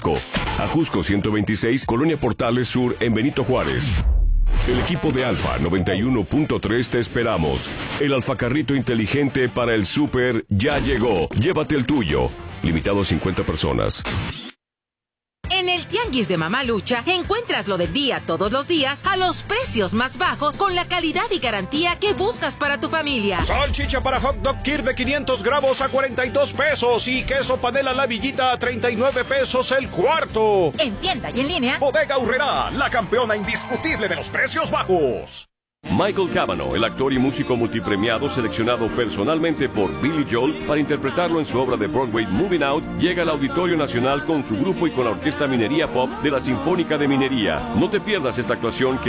Ajusco 126, Colonia Portales Sur, en Benito Juárez. El equipo de Alfa 91.3 te esperamos. El alfacarrito inteligente para el súper ya llegó. Llévate el tuyo. Limitado a 50 personas. En el Tianguis de Mamalucha encuentras lo del día todos los días a los precios más bajos con la calidad y garantía que buscas para tu familia. Salchicha para hot dog Kirby 500 gramos a 42 pesos y queso panela La Villita a 39 pesos el cuarto. En tienda y en línea. Bodega Aurrerá, la campeona indiscutible de los precios bajos. Michael Cavanaugh, el actor y músico multipremiado seleccionado personalmente por Billy Joel para interpretarlo en su obra de Broadway Moving Out, llega al Auditorio Nacional con su grupo y con la Orquesta Minería Pop de la Sinfónica de Minería. No te pierdas esta actuación que